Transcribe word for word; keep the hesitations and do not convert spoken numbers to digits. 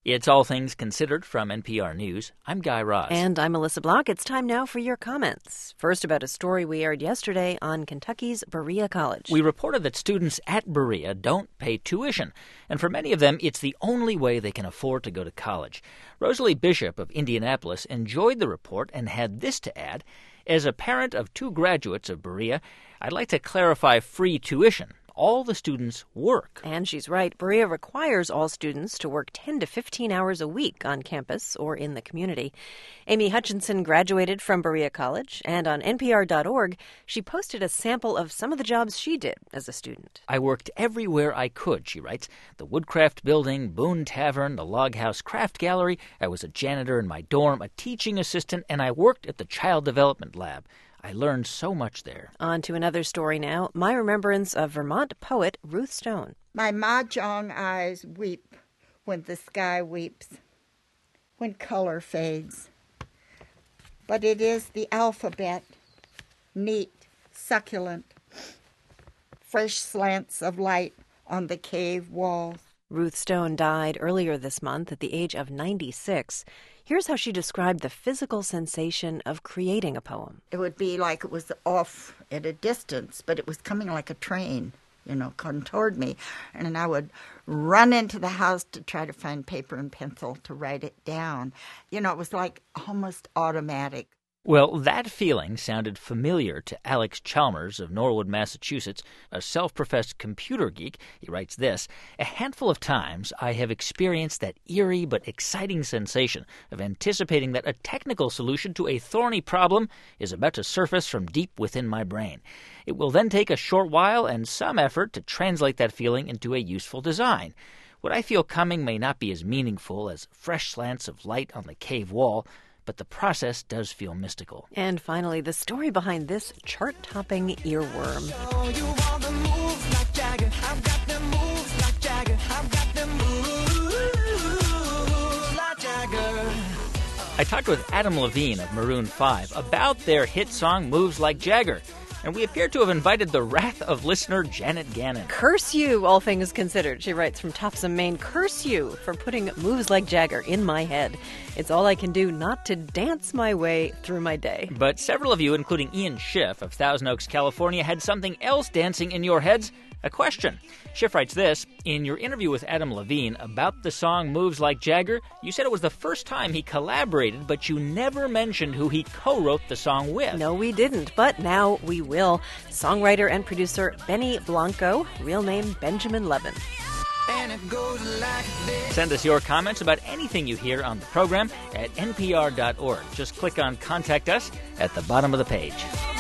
It's All Things Considered from N P R News. I'm Guy Raz. And I'm Melissa Block. It's time now for your comments. First, about a story we aired yesterday on Kentucky's Berea College. We reported that students at Berea don't pay tuition, and for many of them, it's the only way they can afford to go to college. Rosalie Bishop of Indianapolis enjoyed the report and had this to add. As a parent of two graduates of Berea, I'd like to clarify free tuition. All the students work. And she's right. Berea requires all students to work ten to fifteen hours a week on campus or in the community. Amy Hutchinson graduated from Berea College, and on N P R dot org, she posted a sample of some of the jobs she did as a student. I worked everywhere I could, she writes. The Woodcraft Building, Boone Tavern, the Log House Craft Gallery. I was a janitor in my dorm, a teaching assistant, and I worked at the Child Development Lab. I learned so much there. On to another story now. My remembrance of Vermont poet Ruth Stone. My mahjong eyes weep when the sky weeps, when color fades. But it is the alphabet, neat, succulent, fresh slants of light on the cave walls. Ruth Stone died earlier this month at the age of ninety-six. Here's how she described the physical sensation of creating a poem. It would be like it was off at a distance, but it was coming like a train, you know, coming toward me. And I would run into the house to try to find paper and pencil to write it down. You know, it was like almost automatic. Well, that feeling sounded familiar to Alex Chalmers of Norwood, Massachusetts, a self-professed computer geek. He writes this, "A handful of times I have experienced that eerie but exciting sensation of anticipating that a technical solution to a thorny problem is about to surface from deep within my brain. It will then take a short while and some effort to translate that feeling into a useful design. What I feel coming may not be as meaningful as fresh slants of light on the cave wall, but the process does feel mystical." And finally, the story behind this chart-topping earworm. I talked with Adam Levine of Maroon five about their hit song Moves Like Jagger, and we appear to have invited the wrath of listener Janet Gannon. Curse you, all things considered, she writes from Topsom, Maine. Curse you for putting Moves Like Jagger in my head. It's all I can do not to dance my way through my day. But several of you, including Ian Schiff of Thousand Oaks, California, had something else dancing in your heads. A question. Schiff writes this, in your interview with Adam Levine about the song Moves Like Jagger, you said it was the first time he collaborated, but you never mentioned who he co-wrote the song with. No, we didn't, but now we will. Songwriter and producer Benny Blanco, real name Benjamin Levin. And it goes like this. Send us your comments about anything you hear on the program at N P R dot org. Just click on Contact Us at the bottom of the page.